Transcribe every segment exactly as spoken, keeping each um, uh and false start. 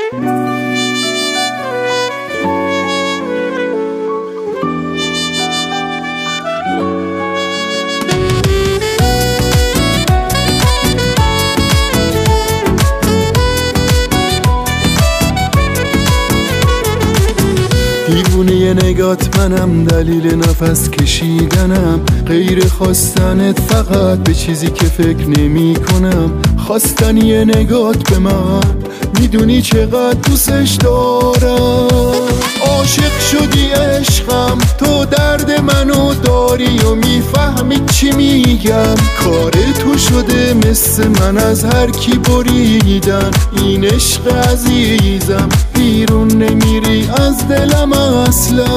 دیوونه ی نگات منم، دلیل نفس کشیدنم، غیر خواستنت فقط به چیزی که فکر نمی کنم. خواستنی ی نگات به من، میدونی چقدر دوستش دارم. عاشق شدی عشقم، تو درد منو داری و میفهمی چی میگم. کار تو شده مثل من از هر کی بریدن. این عشق عزیزم بیرون نمیری از دلم اصلا.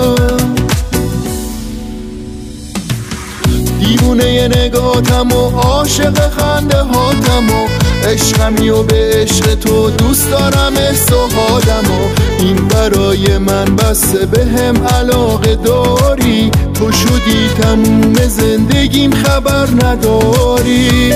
دیوونه ی نگاتم و عاشق خنده هاتم و عشقمی و به عشق تو دوست دارم حس و حالم و این برای من بسه به هم علاقه داری. تو شدی تموم زندگیم خبر نداری.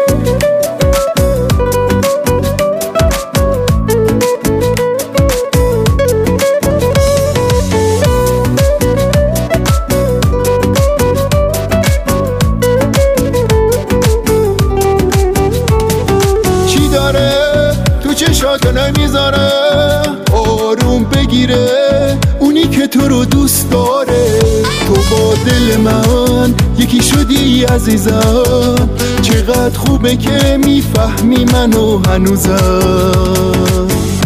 تو چشاتو نمیذاره آروم بگیره اونی که تو رو دوست داره. تو با دل من یکی شدی عزیزم، چقدر خوبه که میفهمی منو هنوزم.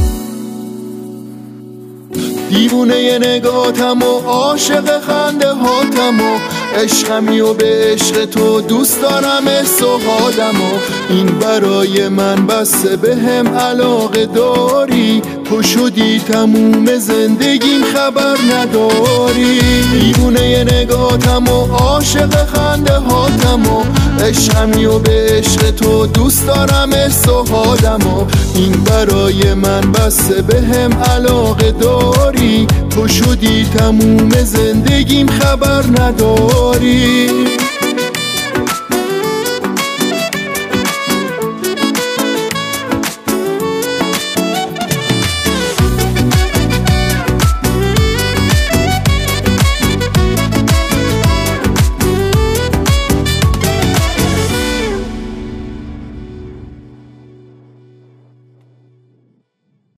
دیوونه ی نگاتم و عاشق خنده هاتم و عشقمی و به عشق تو دوست دارم حس و حالم و این برای من بسه به هم علاقه داری. تو شدی تموم زندگیم خبر نداری. دیوونه ی نگاتم و عاشق خنده هاتم و عشقمی و به عشق تو دوست دارم حس و حالم و این برای من بسه به هم علاقه داری. تو شدی تموم زندگیم خبر نداری.